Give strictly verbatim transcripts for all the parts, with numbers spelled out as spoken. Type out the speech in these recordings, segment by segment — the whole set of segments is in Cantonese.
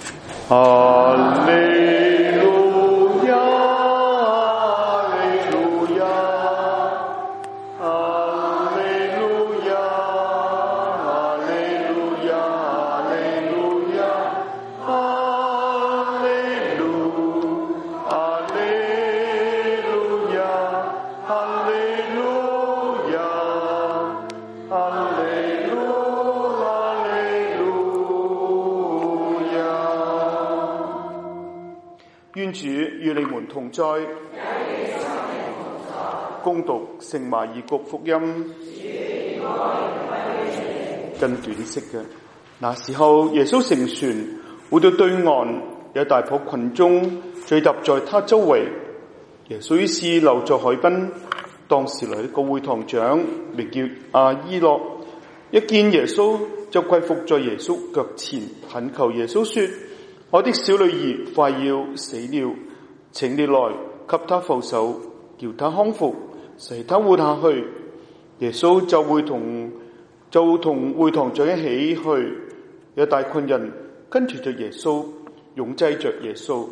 哈利路亞，哈利路亞，哈利路亞，哈利路亞，哈利路亞，哈利路，哈利路亞，哈利路亞，哈利路，哈利路亞。願主與你們同在，恭讀聖馬爾谷福音。更短息嘅那時候，耶穌乘船回到對岸，有大夥群眾聚集在他周圍。耶穌於是留在海濱。當時來一個會堂長，名叫阿依諾，一見耶穌就跪伏在耶穌腳前，懇求耶穌說：我的小女兒快要死了，請你來給她覆手，叫她康復，使她活下去。耶穌就會同就同會堂長一起去，有大群人跟隨着耶穌，擁擠着耶穌。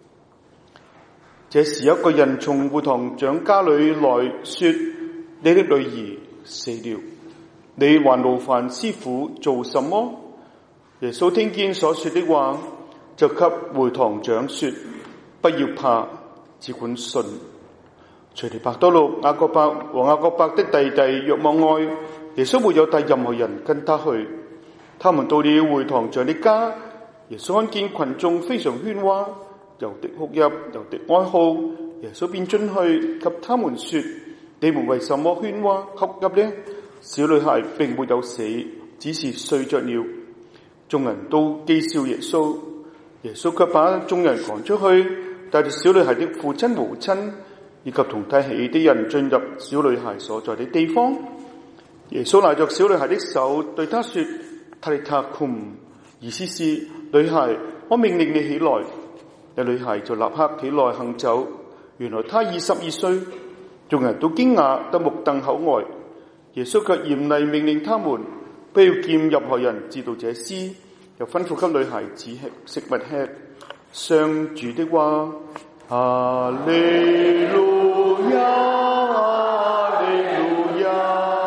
這時有一個人從會堂長家裏來說：你的女兒死了，你還勞煩師傅做什麼？耶穌聽見所說的話，就給會堂長說：不要怕，只管信。除了伯多祿、雅各伯和雅各伯的弟弟若望外，耶穌沒有帶任何人跟他去。他們到了會堂長的家，耶穌看見群眾非常喧嘩，有的哭泣，有的哀號，耶穌便進去給他們說：你們為什麼喧嘩哭泣呢？小女孩並沒有死，只是睡着了。眾人都譏笑耶穌，耶穌卻把眾人趕出去，帶着小女孩的父親母親以及同他起的人進入小女孩所在的地方。耶穌拿着小女孩的手對她說：塔利塔庫姆，意思是女孩，我命令你起來。那女孩就立刻起來行走。原來她二十二歲，眾人都驚訝得目瞪口呆。耶穌卻嚴厲命令他們不要見任何人知道這事，又吩咐給女孩子食物吃。上主的話。哈利路亞，哈利路亞，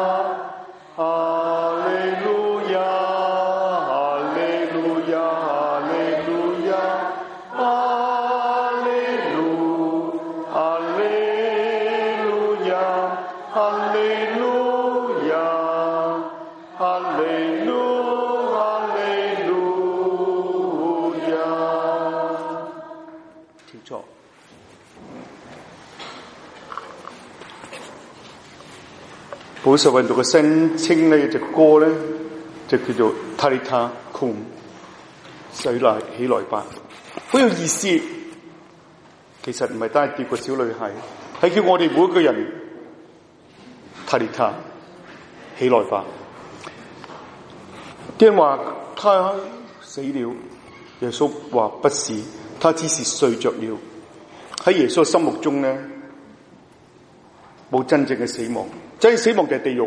哈利路亞，哈利路亞，哈利路亞，哈利路，哈利路亞，哈利路亞，哈利路，哈利路亞。請坐。保守運動嘅聲稱呢隻歌咧，就叫做塔利塔庫姆，起來起來吧，好有意思。其實唔係單係叫個小女孩，係叫我哋每一個人塔利塔起來吧。啲人話他死了，耶穌話不是，他只是睡着了。喺耶穌心目中咧，冇真正嘅死亡。真係死亡就係地獄。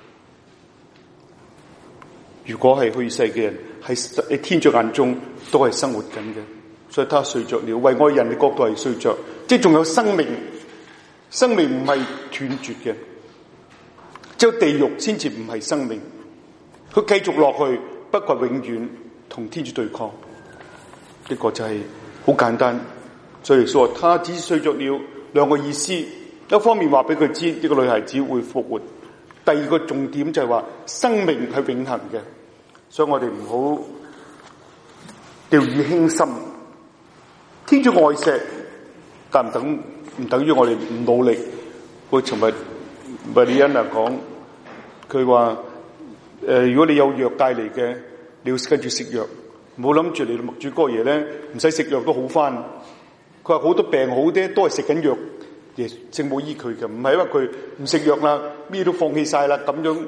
如果係去世嘅人，喺天主眼中都係生活緊嘅，所以他睡着了。為我人嘅角度係睡着，即係仲有生命，生命唔係斷絕嘅。只有地獄先至唔係生命，佢繼續落去，不過永遠同天主對抗。呢、這個就係好簡單。所以說他只是睡着了，兩個意思。一方面話俾佢知呢個女孩子會復活，第二個重點就係話生命係永恆嘅，所以我哋唔好掉以輕心。天主愛錫，但唔等唔等於我哋唔努力。我尋日維利恩啊講，佢話誒，如果你有藥帶嚟嘅，你要跟住食藥，唔好諗住你默主哥爺咧，唔使食藥都好翻。佢話好多病好啲都係食緊藥。聖母醫佢嘅，唔係因為佢唔食藥啦，咩都放棄晒啦，咁樣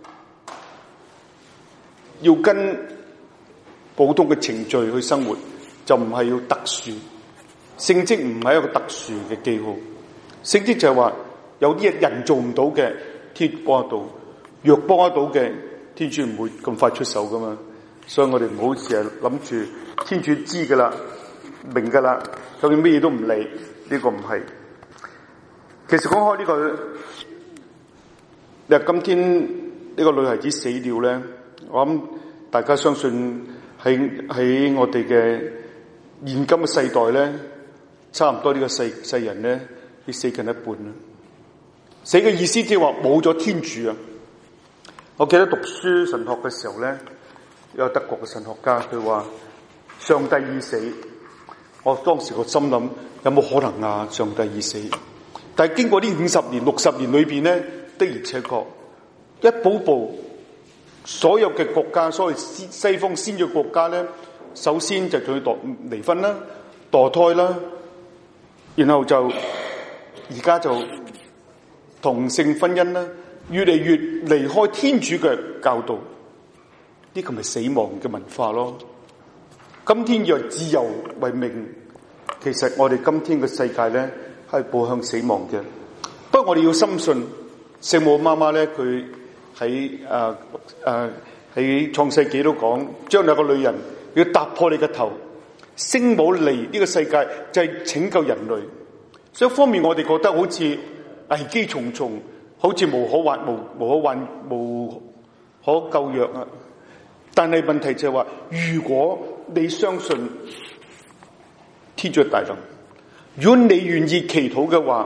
要跟普通嘅程序去生活，就唔係要特殊。聖蹟唔係一個特殊嘅記號，聖蹟就係話有啲嘢人做唔到嘅，天主幫得到；若幫得到嘅，天主唔會咁快出手噶嘛。所以我哋唔好成日諗住天主知噶啦，明噶啦，究竟咩嘢都唔理，呢、這個唔係。其實講開呢、這個，你話今天呢個女孩子死了咧，我諗大家相信喺喺我哋嘅現今嘅世代咧，差唔多呢個世世人咧，要死近一半啦。死嘅意思即係話冇咗天主啊！我記得讀書神學嘅時候咧，有德國嘅神學家佢話上帝已死，我當時個心諗有冇可能啊？上帝已死，但係經過呢五十年、六十年裏邊咧，的而且確一步步所有嘅國家，所謂西方先進國家咧，首先就仲要墮離婚啦、墮胎啦，然後就而家就同性婚姻啦，越嚟越離開天主嘅教導，呢個咪死亡嘅文化咯。今天以自由為名，其實我哋今天嘅世界咧係步向死亡嘅。不過我哋要深信聖母媽媽咧，佢喺誒誒喺創世紀都講，將有個女人要踏破你嘅頭，聖母嚟呢個世界就係拯救人類。所以一方面我哋覺得好似危機重重，好似無可挽無無可挽無可救藥啊！但係問題就係話，如果你相信天主大能，如果你願意祈禱嘅話，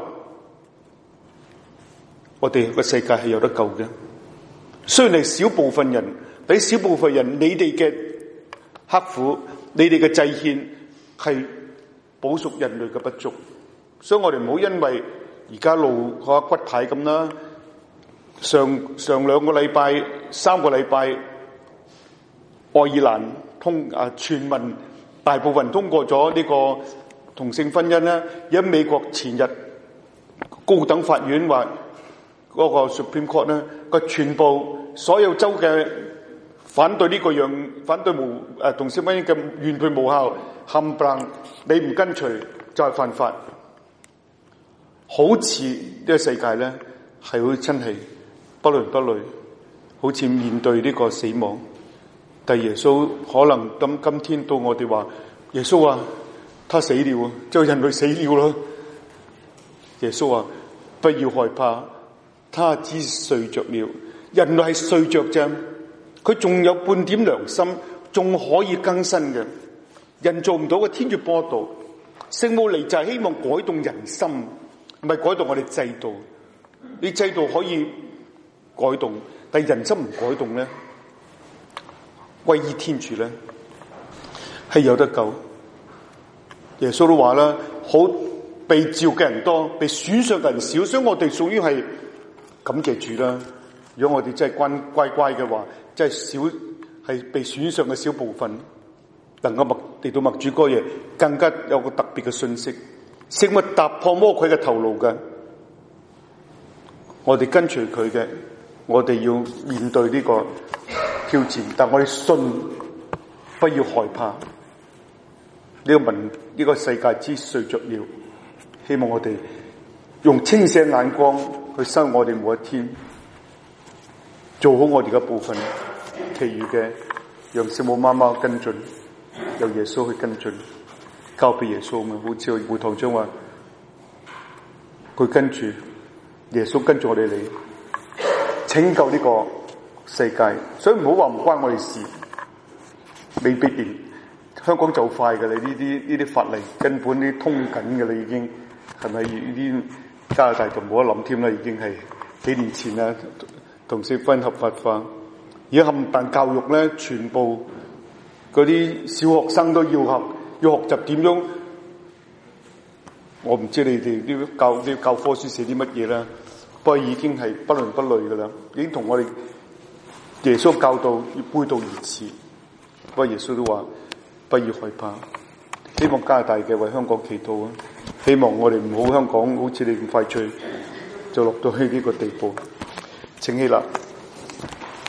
我哋個世界係有得救嘅。雖然係少部分人，俾少部分人，你哋嘅刻苦，你哋嘅祭獻係補贖人類嘅不足，所以我哋唔好因為而家路個骨牌咁啦。上上兩個禮拜、三個禮拜，愛爾蘭通啊全民大部分通過咗呢個同性婚姻咧。而喺美國前日高等法院話嗰個 Supreme Court 咧，個全部所有州嘅反對呢個樣反對無誒同性婚姻嘅原判無效，冚唪唥你唔跟隨就係犯法。好似呢個世界咧係會真係不倫不類，好似面對呢個死亡。但耶穌可能今今天到我哋話，耶穌話他死了啊，就人類死了咯。耶穌話不要害怕，他只睡着了。人類係睡着啫，佢仲有半點良心，仲可以更新嘅。人做唔到嘅，天主播道。聖母嚟就係希望改動人心，唔係改動我哋制度。你制度可以改動，但係人心唔改動咧，歸依天主咧係有得救。耶穌都話啦，好被召嘅人多，被選上嘅人少，所以我哋屬於係感謝主啦。如果我哋真係乖乖乖嘅話，真係少係被選上嘅小部分，能夠默嚟到默主嗰嘢，更加有個特別嘅信息，聖物踏破魔鬼嘅頭顱嘅。我哋跟隨佢嘅，我哋要面對呢個挑戰，但我哋信，不要害怕。呢、這個民呢、這個世界之睡着了，希望我哋用清醒眼光去生活我哋每一天，做好我哋嘅部分，其餘嘅讓聖母媽媽跟進，由耶穌去跟進，交俾耶穌嘛。好似會堂長話，佢跟住耶穌跟住我哋嚟拯救呢個世界，所以唔好話唔關我哋事，未必然。香港就快嘅，你呢啲呢啲法例根本啲通緊嘅啦，已經係咪？呢啲加拿大就冇得諗添啦，已經係幾年前啦，同性婚姻合法化。而家冚唪唥教育咧，全部嗰啲小學生都要學，要學習點樣。我唔知你哋啲教啲教科書寫啲乜嘢啦，不過已經係不倫不類噶啦，已經同我哋耶穌教導要背道而馳。不過耶穌都話不要害怕，希望加拿大嘅為香港祈禱啊！希望我哋唔好香港好似你咁快脆就落到去呢個地步。請起立。